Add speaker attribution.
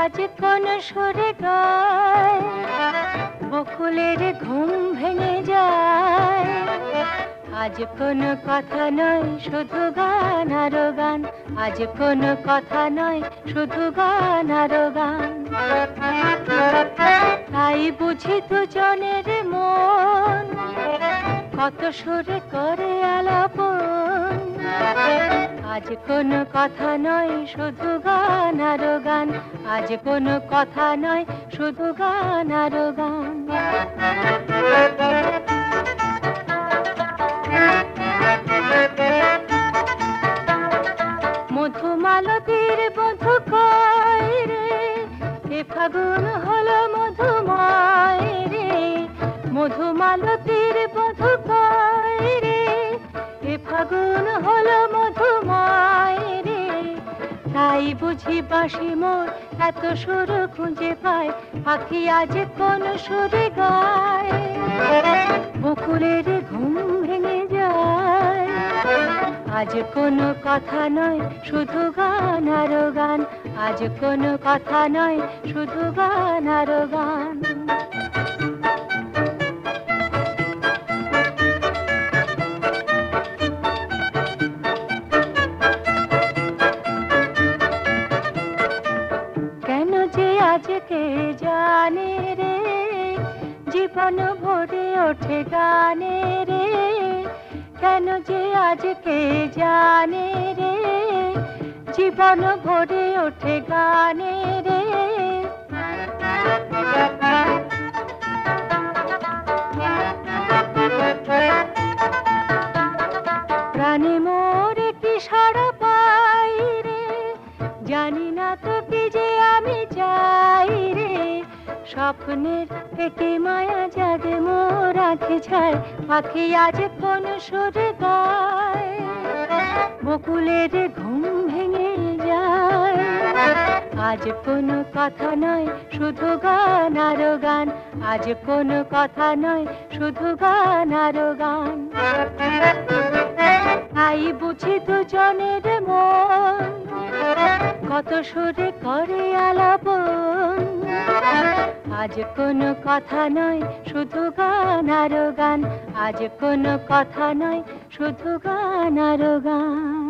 Speaker 1: আজ কোন সুরে গায়, বকুলের ঘুম ভেঙে যায়। আজ কোন কথা নয় শুধু গান আর গান, আজ কোন কথা নয় শুধু গান আর গান। তাই বুঝি দুজনের মন কত সুরে করে আলাপন। আজ কোন কথা নয় শুধু গান আর গান, আজ কোন কথা নয় শুধু গান আর গান। মধুমালতীর বধূ কয় রে, এ ফাগুন হলো মধুময় রে। মধুমালতীর বধূ কয় রে, এ ফাগুন হলো মধুময় রে। তাই বুঝি বাঁশি মোর এত সুর খুঁজে পায়, পাখি আজ কোন সুরে গায়, বকুলের ঘুম ভেঙে যায়। আজ কোন কথা নয় শুধু গান আর গান, আজ কোন কথা নয় শুধু গান আর গান। কেন যে আজকে জানে রে, জীবন ভরে ওঠে গানে রে। কেন যে আজকে জানে রে, জীবন ভরে ওঠে গানে রে। প্রাণে মোরে কি সাড়া পাই রে, জানি না তো কি যে আমি চাই রে। স্বপ্নের থেকে মায়া জাগে মোর আঁখি ছায়, পাখি আজ কোন সুরে গায়, বকুলের ঘুম ভেঙে যায়। আজ কোন কথা নয় শুধু গান আর গান, আজ কোন কথা নয় শুধু গান আর গান। তাই বুঝি দুজনের মন কত সুরে করে আলাপন। আজ কোন কথা নয় শুধু গান আর গান, আজ কোন কথা নয় শুধু গান আর গান।